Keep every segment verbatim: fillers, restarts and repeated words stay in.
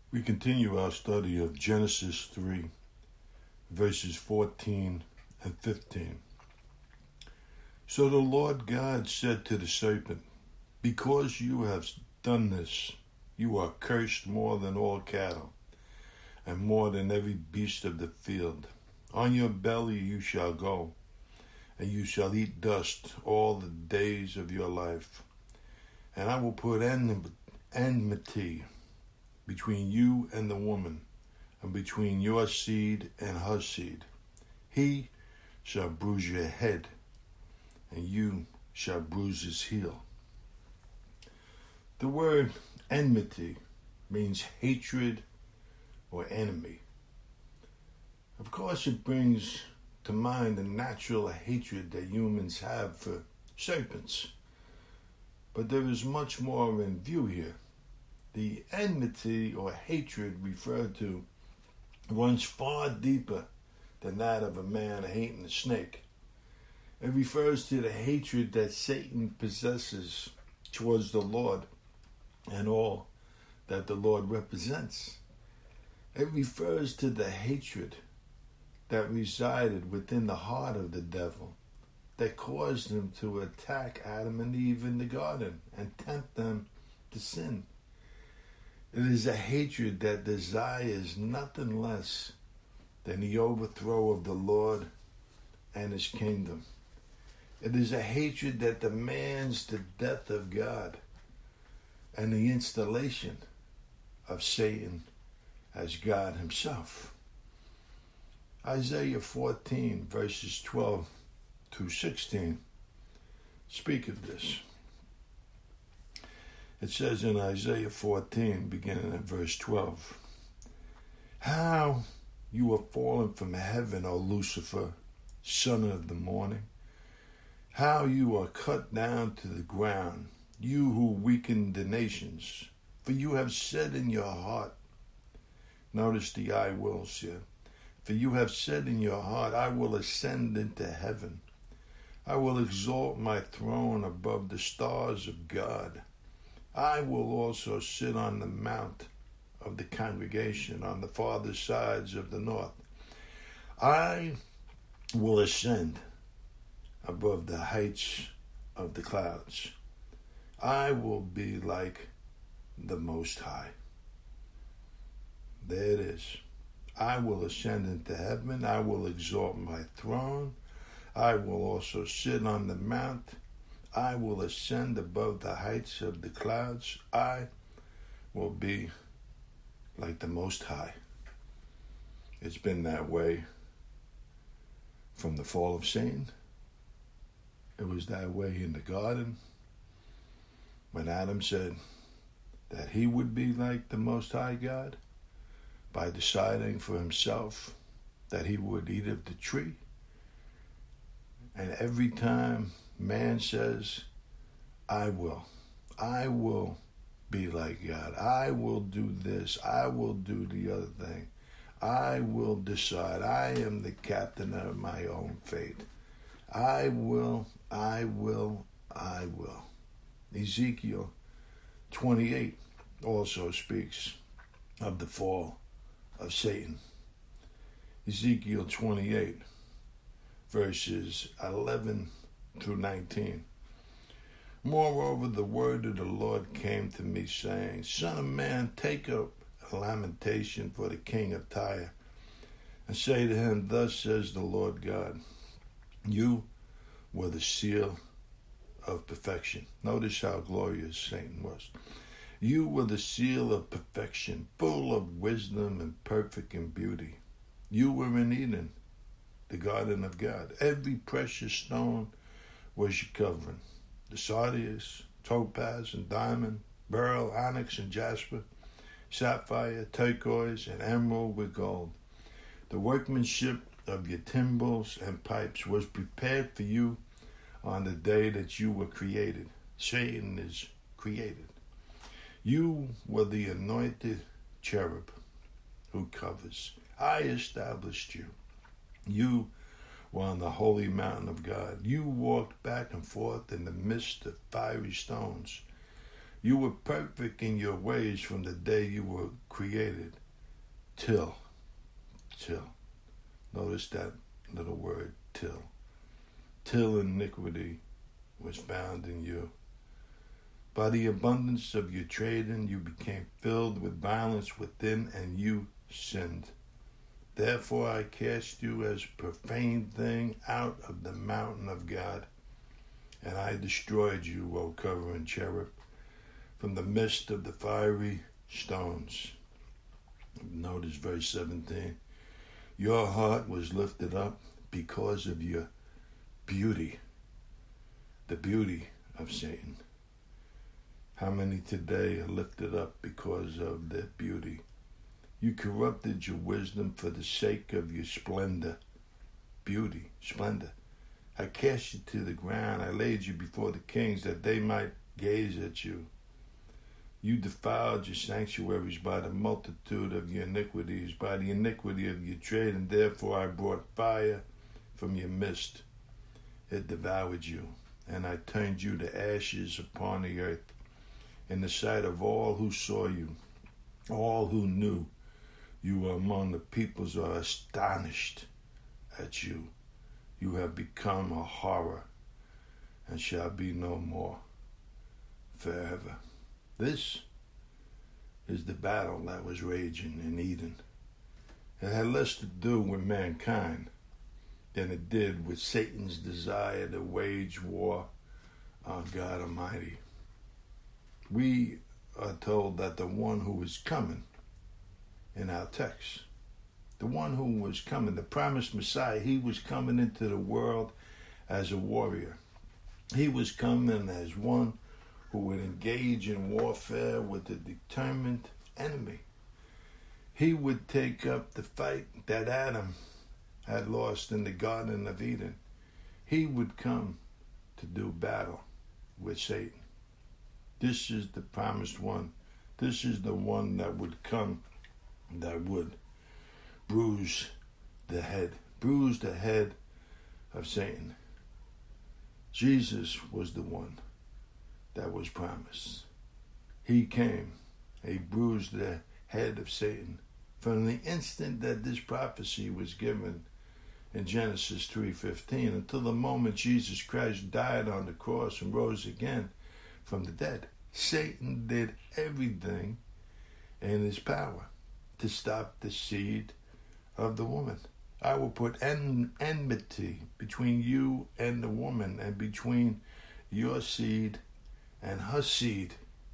We continue our study of Genesis three, verses fourteen and fifteen. So the Lord God said to the serpent, "Because you have done this, you are cursed more than all cattle, and more than every beast of the field. On your belly you shall go, and you shall eat dust all the days of your life. And I will put enmity between you and the woman, and between your seed and her seed. He shall bruise your head, and you shall bruise his heel." The word enmity means hatred or enemy. Of course, it brings to mind the natural hatred that humans have for serpents. But there is much more in view here. The enmity or hatred referred to runs far deeper than that of a man hating a snake. It refers to the hatred that Satan possesses towards the Lord and all that the Lord represents. It refers to the hatred that resided within the heart of the devil that caused him to attack Adam and Eve in the garden and tempt them to sin. It is a hatred that desires nothing less than the overthrow of the Lord and his kingdom. It is a hatred that demands the death of God and the installation of Satan as God himself. Isaiah fourteen, verses twelve through sixteen, speak of this. It says in Isaiah fourteen, beginning at verse twelve, "How you are fallen from heaven, O Lucifer, son of the morning. How you are cut down to the ground, you who weaken the nations. For you have said in your heart," notice the I wills here, "for you have said in your heart, I will ascend into heaven. I will exalt my throne above the stars of God. I will also sit on the mount of the congregation on the farther sides of the north. I will ascend above the heights of the clouds. I will be like the Most High." There it is. I will ascend into heaven. I will exalt my throne. I will also sit on the mount. I will ascend above the heights of the clouds. I will be like the Most High. It's been that way from the fall of Satan. It was that way in the garden when Adam said that he would be like the Most High God by deciding for himself that he would eat of the tree. And every time man says, I will, I will be like God, I will do this, I will do the other thing, I will decide, I am the captain of my own fate, I will, I will, I will. Ezekiel twenty-eight also speaks of the fall of Satan. Ezekiel twenty-eight, verses eleven through nineteen. "Moreover, the word of the Lord came to me, saying, Son of man, take up a lamentation for the king of Tyre, and say to him, Thus says the Lord God, you were the seal of perfection." Notice how glorious Satan was. "You were the seal of perfection, full of wisdom and perfect in beauty. You were in Eden, the garden of God. Every precious stone was your covering. The sardius, topaz, and diamond, beryl, onyx, and jasper, sapphire, turquoise, and emerald with gold. The workmanship of your timbrels and pipes was prepared for you on the day that you were created." Satan is created. "You were the anointed cherub who covers. I established you. You were on the holy mountain of God. You walked back and forth in the midst of fiery stones. You were perfect in your ways from the day you were created till, till. Notice that little word, till. Till iniquity was found in you. By the abundance of your trading, you became filled with violence within, and you sinned. Therefore I cast you as a profane thing out of the mountain of God, and I destroyed you, O covering cherub, from the midst of the fiery stones. Notice verse seventeen. Your heart was lifted up because of your beauty, the beauty of Satan. How many today are lifted up because of their beauty? You corrupted your wisdom for the sake of your splendor, beauty, splendor. I cast you to the ground. I laid you before the kings that they might gaze at you. You defiled your sanctuaries by the multitude of your iniquities, by the iniquity of your trade, and therefore I brought fire from your midst. It devoured you, and I turned you to ashes upon the earth. In the sight of all who saw you, all who knew you were among the peoples are astonished at you. You have become a horror and shall be no more forever. This is the battle that was raging in Eden. It had less to do with mankind than it did with Satan's desire to wage war on God Almighty. We are told that the one who was coming in our text, the one who was coming, the promised Messiah, he was coming into the world as a warrior. He was coming as one who would engage in warfare with a determined enemy. He would take up the fight that Adam had lost in the Garden of Eden. He would come to do battle with Satan. This is the promised one. This is the one that would come, that would bruise the head, bruise the head of Satan. Jesus was the one that was promised. He came, he bruised the head of Satan. From the instant that this prophecy was given in Genesis three fifteen until the moment Jesus Christ died on the cross and rose again from the dead, Satan did everything in his power to stop the seed of the woman. I will put en- enmity between you and the woman, and between your seed and her seed,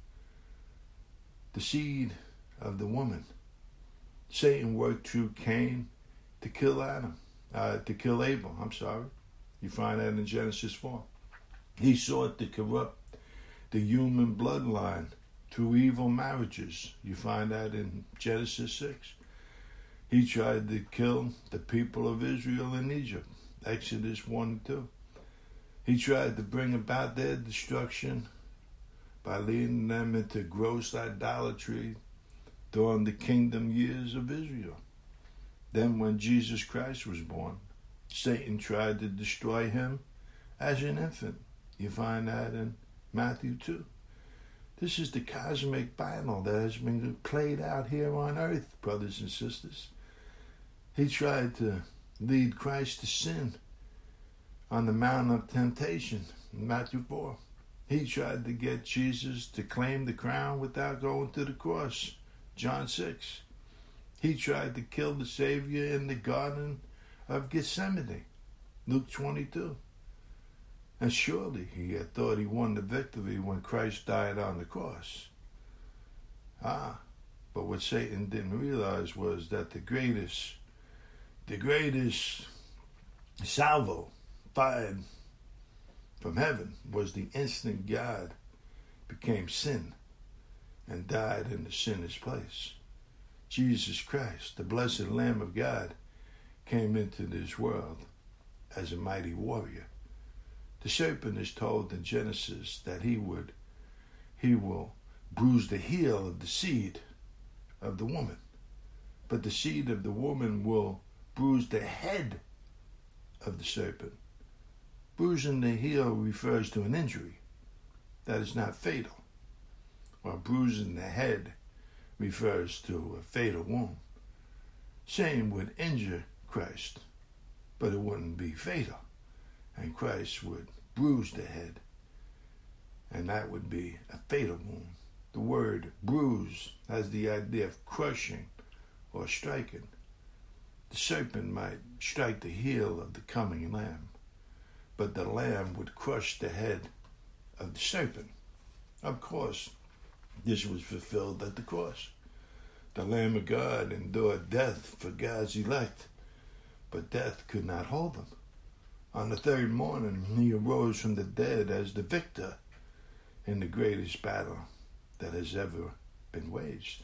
the seed of the woman. Satan worked through Cain to kill Adam, uh, to kill Abel, I'm sorry. You find that in Genesis four. He sought to corrupt the human bloodline through evil marriages. You find that in Genesis six. He tried to kill the people of Israel in Egypt, Exodus one and two. He tried to bring about their destruction by leading them into gross idolatry during the kingdom years of Israel. Then when Jesus Christ was born, Satan tried to destroy him as an infant. You find that in Matthew two. This is the cosmic battle that has been played out here on earth, brothers and sisters. He tried to lead Christ to sin on the mountain of temptation in Matthew four. He tried to get Jesus to claim the crown without going to the cross, John six. He tried to kill the Savior in the Garden of Gethsemane, Luke twenty-two. And surely he had thought he won the victory when Christ died on the cross. Ah, but what Satan didn't realize was that the greatest, the greatest salvo fired from heaven was the instant God became sin and died in the sinner's place. Jesus Christ, the blessed Lamb of God, came into this world as a mighty warrior. The serpent is told in Genesis that he would, he will bruise the heel of the seed of the woman. But the seed of the woman will bruise the head of the serpent. Bruising the heel refers to an injury that is not fatal. or bruising the head refers to a fatal wound. Satan would injure Christ, but it wouldn't be fatal. And Christ would bruise the head, and that would be a fatal wound. The word bruise has the idea of crushing or striking. The serpent might strike the heel of the coming lamb, but the lamb would crush the head of the serpent. Of course, this was fulfilled at the cross. The Lamb of God endured death for God's elect, but death could not hold him. On the third morning, he arose from the dead as the victor in the greatest battle that has ever been waged.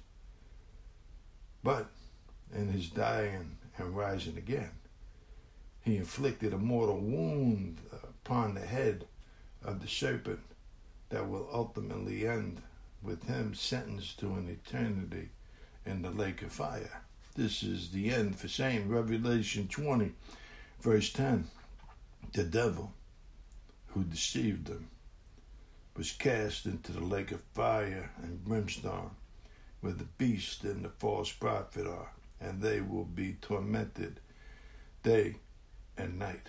But in his dying and rising again, he inflicted a mortal wound upon the head of the serpent that will ultimately end with him sentenced to an eternity in the lake of fire. This is the end for Satan. Revelation twenty, verse ten. The devil who deceived them was cast into the lake of fire and brimstone, where the beast and the false prophet are, and they will be tormented day and night,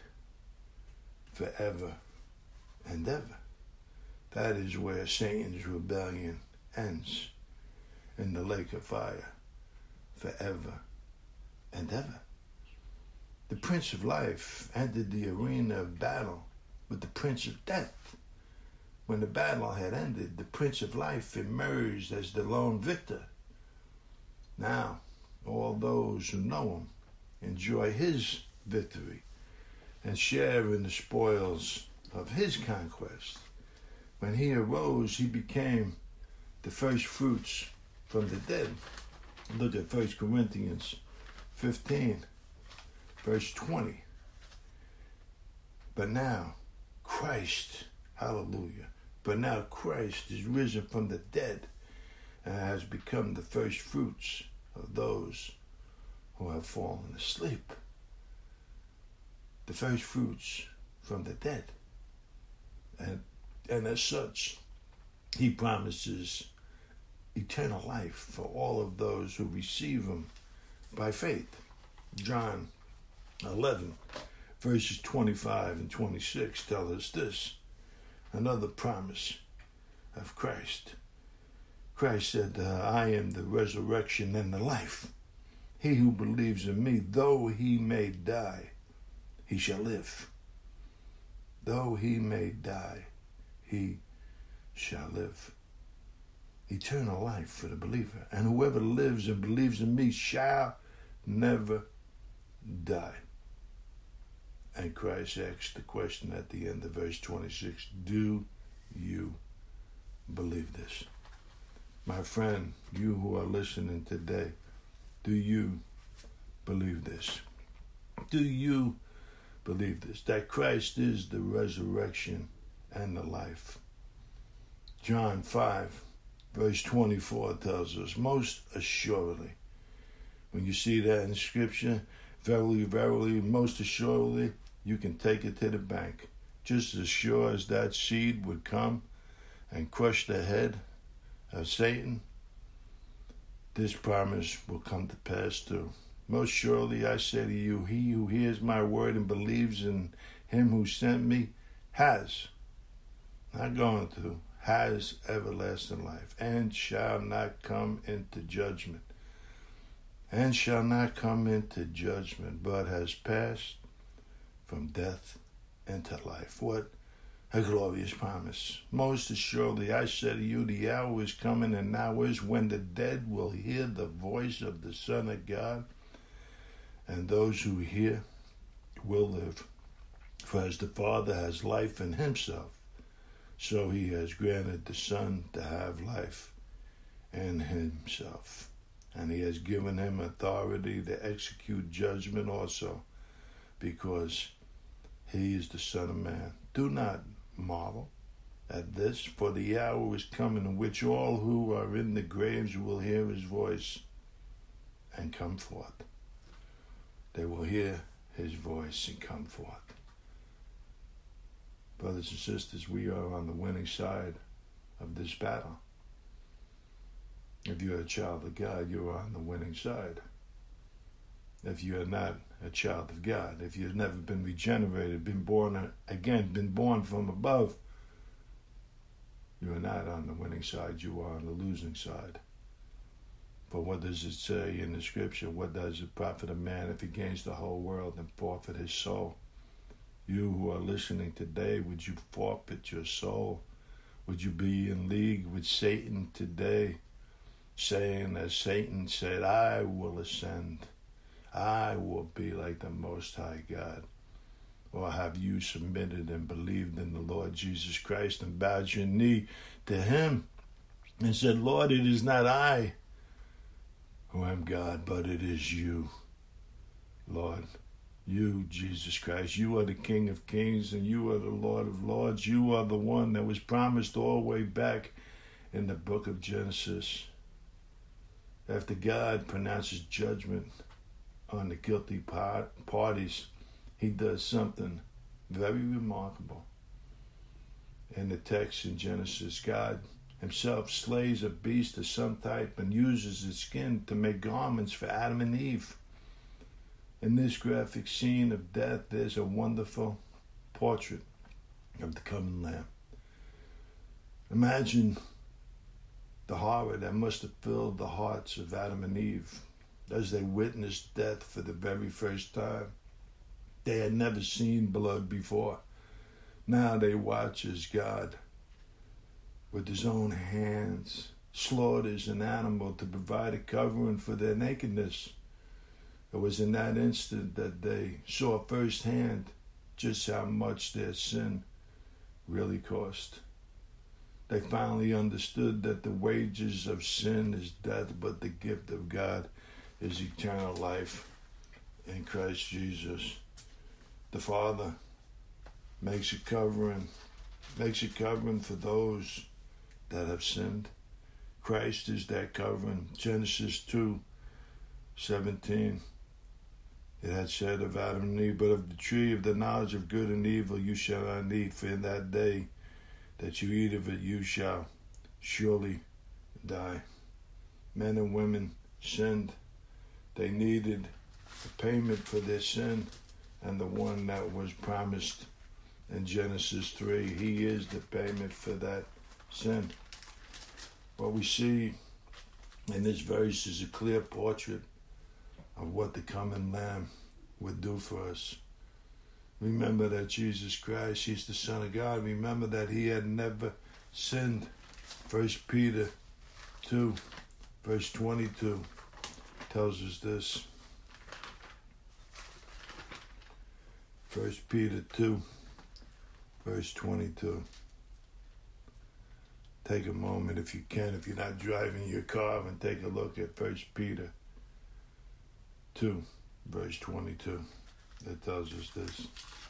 forever and ever. That is where Satan's rebellion ends, in the lake of fire, forever and ever. The Prince of Life entered the arena of battle with the Prince of Death. When the battle had ended, the Prince of Life emerged as the lone victor. Now, all those who know him enjoy his victory and share in the spoils of his conquest. When he arose, he became the first fruits from the dead. Look at First Corinthians fifteen, verse twenty. But now, Christ, hallelujah, but now Christ is risen from the dead and has become the first fruits of those who have fallen asleep. The first fruits from the dead. And, and as such, he promises eternal life for all of those who receive him by faith. John eleven, verses twenty-five and twenty-six tell us this. Another promise of Christ. Christ said, uh, I am the resurrection and the life. He who believes in me, though he may die, he shall live. Though he may die, he shall live. Eternal life for the believer. And whoever lives and believes in me shall never die. And Christ asks the question at the end of verse twenty-six, do you believe this? My friend, you who are listening today, do you believe this? Do you believe this? That Christ is the resurrection and the life. John five, verse twenty-four tells us, most assuredly, when you see that in Scripture, verily, verily, most assuredly, you can take it to the bank. Just as sure as that seed would come and crush the head of Satan, this promise will come to pass too. Most surely I say to you, he who hears my word and believes in him who sent me has, not going to, has everlasting life, and shall not come into judgment, and shall not come into judgment, but has passed from death into life. What a glorious promise. Most assuredly, I say to you, the hour is coming, and now is, when the dead will hear the voice of the Son of God, and those who hear will live. For as the Father has life in himself, so he has granted the Son to have life in himself. And he has given him authority to execute judgment also, because he is the Son of Man. Do not marvel at this, for the hour is coming in which all who are in the graves will hear his voice and come forth. They will hear his voice and come forth. Brothers and sisters, we are on the winning side of this battle. If you're a child of God, you're on the winning side. If you're not a child of God, if you've never been regenerated, been born again, been born from above, you are not on the winning side, you are on the losing side. For what does it say in the scripture? What does it profit a man if he gains the whole world and forfeit his soul? You who are listening today, would you forfeit your soul? Would you be in league with Satan today, saying as Satan said, I will ascend, I will be like the Most High God? Or have you submitted and believed in the Lord Jesus Christ and bowed your knee to him and said, Lord, it is not I who am God, but it is you, Lord. You, Jesus Christ, you are the King of Kings and you are the Lord of Lords. You are the one that was promised all the way back in the book of Genesis. After God pronounces judgment on the guilty part, parties, he does something very remarkable. In the text in Genesis, God himself slays a beast of some type and uses its skin to make garments for Adam and Eve. In this graphic scene of death, there's a wonderful portrait of the coming Lamb. Imagine the horror that must have filled the hearts of Adam and Eve as they witnessed death for the very first time. They had never seen blood before. Now they watch as God, with his own hands, slaughters an animal to provide a covering for their nakedness. It was in that instant that they saw firsthand just how much their sin really cost. They finally understood that the wages of sin is death, but the gift of God is eternal life in Christ Jesus. The Father makes a covering, makes a covering for those that have sinned. Christ is that covering. Genesis two seventeen. It had said of Adam and Eve, but of the tree of the knowledge of good and evil you shall not eat, for in that day that you eat of it you shall surely die. Men and women sinned. They needed a payment for their sin, and the one that was promised in Genesis three, he is the payment for that sin. What we see in this verse is a clear portrait of what the coming Lamb would do for us. Remember that Jesus Christ, he's the Son of God. Remember that he had never sinned. First Peter two, verse twenty-two tells us this. First Peter two, verse twenty-two. Take a moment if you can, if you're not driving your car, and take a look at First Peter two, verse twenty-two. That tells us this.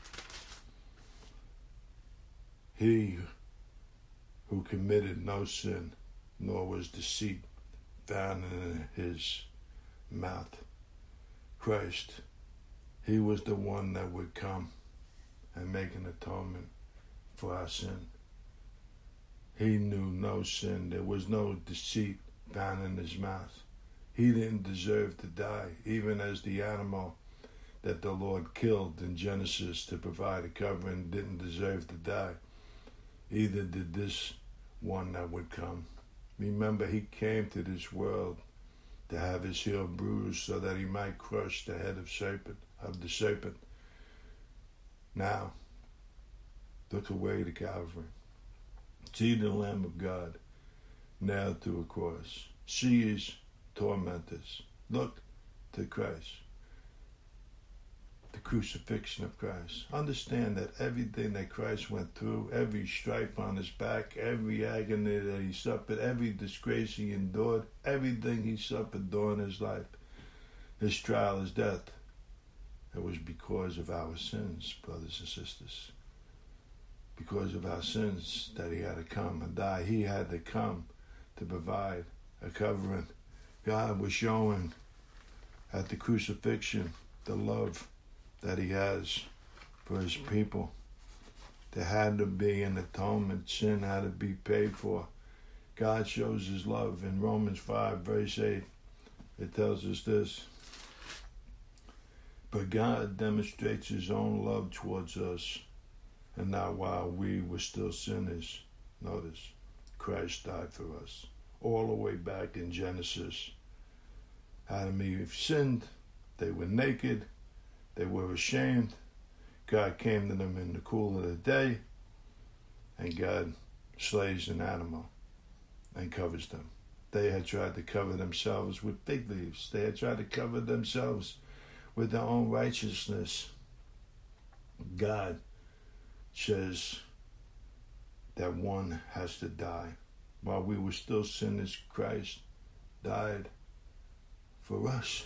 He who committed no sin, nor was deceit found in his mouth. Christ, he was the one that would come and make an atonement for our sin. He knew no sin. There was no deceit found in his mouth. He didn't deserve to die, even as the animal that the Lord killed in Genesis to provide a covering didn't deserve to die. Either did this one that would come. Remember, he came to this world to have his heel bruised so that he might crush the head of serpent of the serpent. Now, look away to Calvary. See the Lamb of God nailed to a cross. See his tormentors. Look to Christ. The crucifixion of Christ. Understand that everything that Christ went through, every stripe on his back, every agony that he suffered, every disgrace he endured, everything he suffered during his life, his trial, his death, it was because of our sins, brothers and sisters. Because of our sins that he had to come and die. He had to come to provide a covering. God was showing at the crucifixion the love that he has for his people. There had to be an atonement. Sin had to be paid for. God shows his love. In Romans five, verse eight, it tells us this. But God demonstrates his own love towards us, and not while we were still sinners. Notice, Christ died for us. All the way back in Genesis, Adam and Eve sinned. They were naked. They were ashamed. God came to them in the cool of the day, and God slays an animal and covers them. They had tried to cover themselves with fig leaves. They had tried to cover themselves with their own righteousness. God says that one has to die. While we were still sinners, Christ died for us.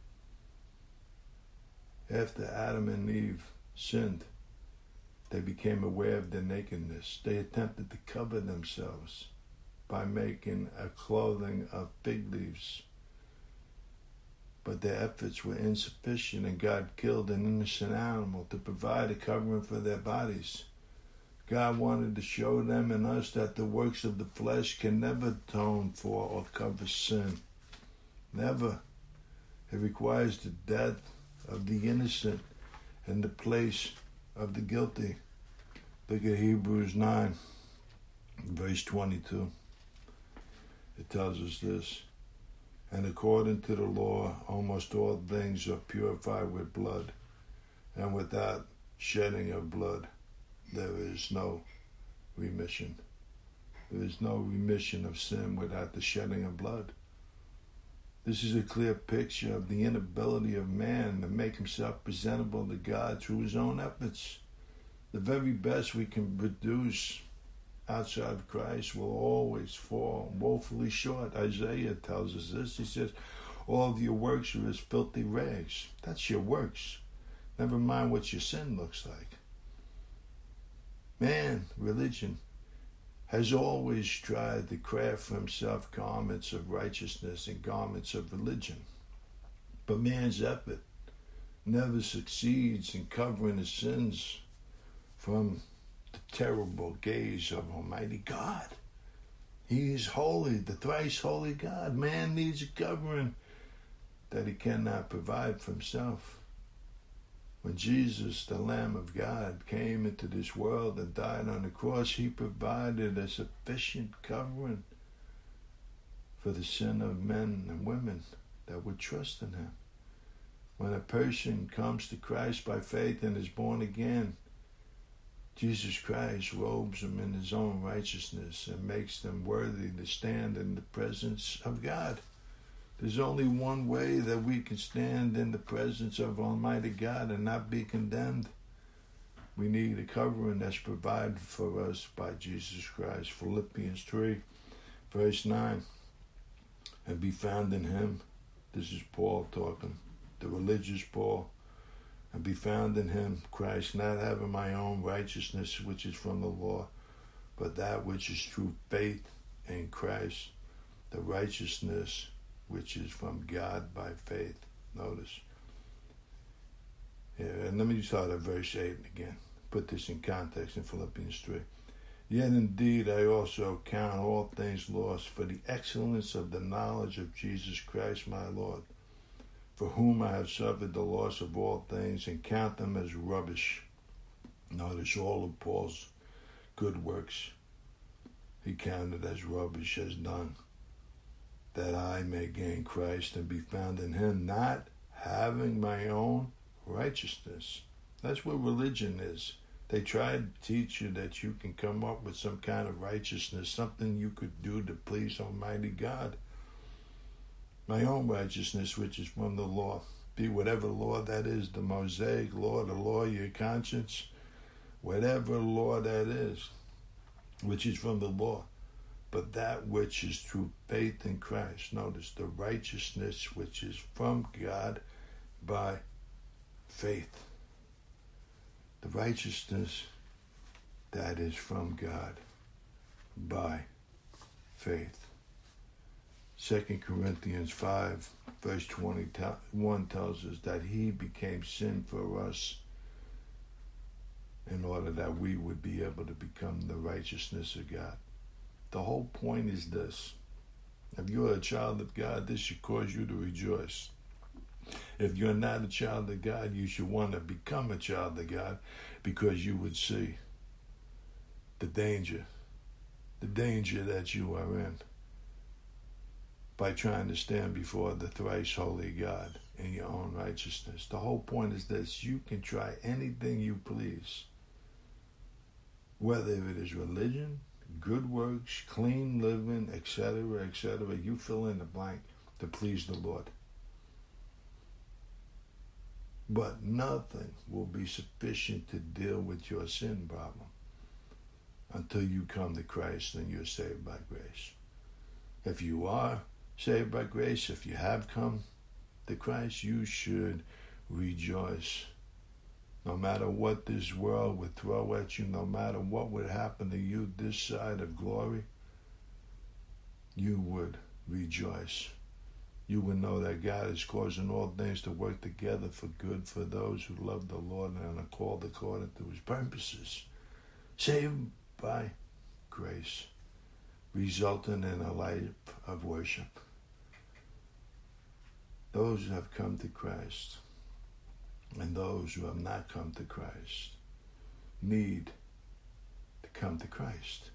After Adam and Eve sinned, they became aware of their nakedness. They attempted to cover themselves by making a clothing of fig leaves. But their efforts were insufficient, and God killed an innocent animal to provide a covering for their bodies. God wanted to show them and us that the works of the flesh can never atone for or cover sin. Never. It requires the death of the innocent in the place of the guilty. Look at Hebrews nine, verse twenty-two. It tells us this. And according to the law, almost all things are purified with blood, and without shedding of blood, there is no remission. There is no remission of sin without the shedding of blood. This is a clear picture of the inability of man to make himself presentable to God through his own efforts. The very best we can produce outside of Christ will always fall woefully short. Isaiah tells us this. He says, all of your works are as filthy rags. That's your works. Never mind what your sin looks like. Man, religion, has always tried to craft for himself garments of righteousness and garments of religion. But man's effort never succeeds in covering his sins from the terrible gaze of Almighty God. He is holy, the thrice holy God. Man needs a covering that he cannot provide for himself. When Jesus, the Lamb of God, came into this world and died on the cross, he provided a sufficient covering for the sin of men and women that would trust in him. When a person comes to Christ by faith and is born again, Jesus Christ robes them in his own righteousness and makes them worthy to stand in the presence of God. There's only one way that we can stand in the presence of Almighty God and not be condemned. We need a covering that's provided for us by Jesus Christ. Philippians three, verse nine. And be found in him. This is Paul talking, the religious Paul. And be found in him, Christ, not having my own righteousness, which is from the law, but that which is through faith in Christ, the righteousness which is from God by faith. Notice. Yeah, and let me start at verse eight again. Put this in context in Philippians three. Yet indeed I also count all things lost for the excellence of the knowledge of Jesus Christ my Lord, for whom I have suffered the loss of all things and count them as rubbish. Notice all of Paul's good works he counted as rubbish, as done, that I may gain Christ and be found in him, not having my own righteousness. That's what religion is. They try to teach you that you can come up with some kind of righteousness, something you could do to please Almighty God. My own righteousness, which is from the law, be whatever law that is, the Mosaic law, the law of your conscience, whatever law that is, which is from the law. But that which is through faith in Christ. Notice the righteousness which is from God by faith. The righteousness that is from God by faith. Second Corinthians five, verse twenty-one tells us that he became sin for us in order that we would be able to become the righteousness of God. The whole point is this. If you're a child of God, this should cause you to rejoice. If you're not a child of God, you should want to become a child of God, because you would see the danger, the danger that you are in by trying to stand before the thrice holy God in your own righteousness. The whole point is this: you can try anything you please, whether it is religion, good works, clean living, et cetera, et cetera. You fill in the blank to please the Lord. But nothing will be sufficient to deal with your sin problem until you come to Christ and you're saved by grace. If you are saved by grace, if you have come to Christ, you should rejoice. No matter what this world would throw at you, no matter what would happen to you this side of glory, you would rejoice. You would know that God is causing all things to work together for good for those who love the Lord and are called according to his purposes. Saved by grace, resulting in a life of worship. Those who have come to Christ and those who have not come to Christ need to come to Christ.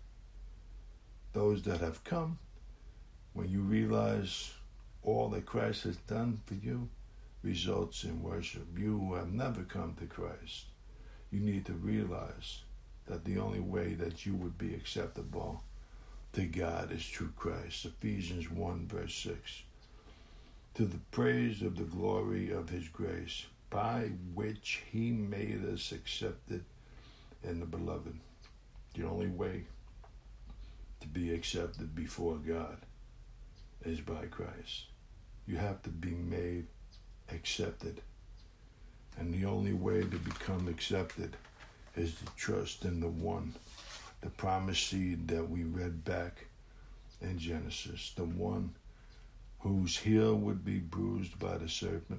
Those that have come, when you realize all that Christ has done for you, results in worship. You who have never come to Christ, you need to realize that the only way that you would be acceptable to God is through Christ. Ephesians one verse six. To the praise of the glory of his grace, by which he made us accepted in the beloved. The only way to be accepted before God is by Christ. You have to be made accepted. And the only way to become accepted is to trust in the one, the promised seed that we read back in Genesis, the one whose heel would be bruised by the serpent,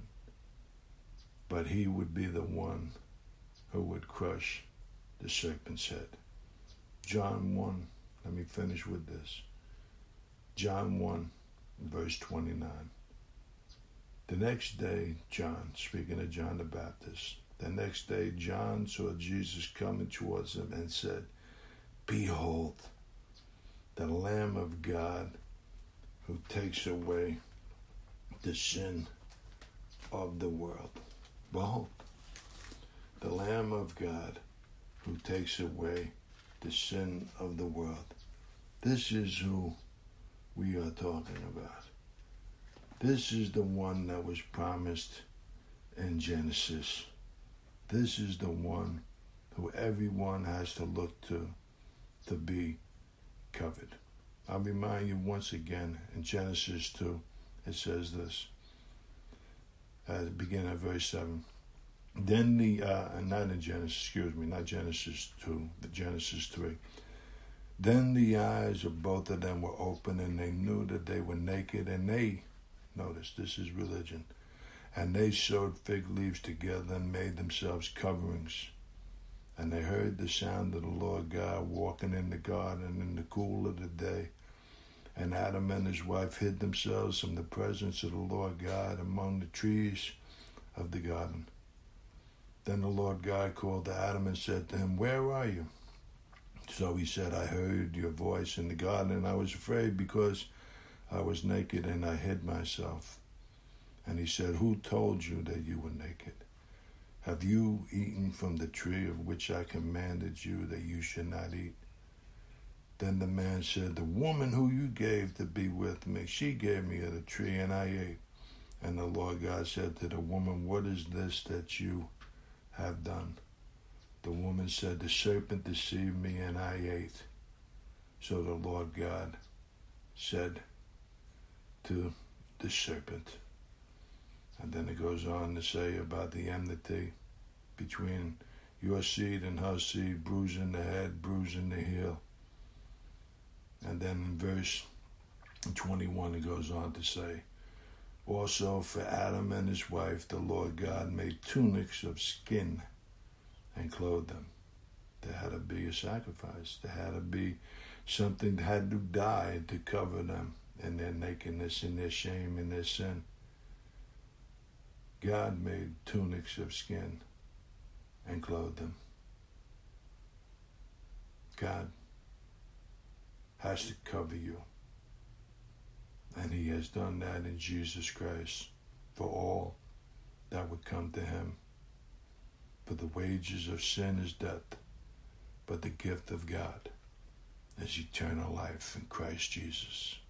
but he would be the one who would crush the serpent's head. John one, let me finish with this. John one, verse twenty-nine. The next day, John, speaking of John the Baptist, the next day John saw Jesus coming towards him and said, Behold, the Lamb of God who takes away the sin of the world. Behold, the Lamb of God who takes away the sin of the world. This is who we are talking about. This is the one that was promised in Genesis. This is the one who everyone has to look to to be covered. I'll remind you once again, in Genesis two, it says this, at the beginning of verse seven. Then the, uh, not in Genesis, excuse me, not Genesis two, but Genesis three. Then the eyes of both of them were open, and they knew that they were naked, and they, notice, this is religion, and they sewed fig leaves together and made themselves coverings. And they heard the sound of the Lord God walking in the garden in the cool of the day. And Adam and his wife hid themselves from the presence of the Lord God among the trees of the garden. Then the Lord God called to Adam and said to him, Where are you? So he said, I heard your voice in the garden, and I was afraid because I was naked and I hid myself. And he said, Who told you that you were naked? Have you eaten from the tree of which I commanded you that you should not eat? Then the man said, The woman who you gave to be with me, she gave me of the tree, and I ate. And the Lord God said to the woman, What is this that you have done? The woman said, The serpent deceived me, and I ate. So the Lord God said to the serpent. And then it goes on to say about the enmity between your seed and her seed, bruising the head, bruising the heel. And then in verse twenty-one, it goes on to say, Also for Adam and his wife, the Lord God made tunics of skin and clothed them. There had to be a sacrifice. There had to be Something had to die to cover them in their nakedness, in their shame, in their sin. God made tunics of skin and clothed them. God has to cover you. And he has done that in Jesus Christ for all that would come to him. For the wages of sin is death, but the gift of God is eternal life in Christ Jesus.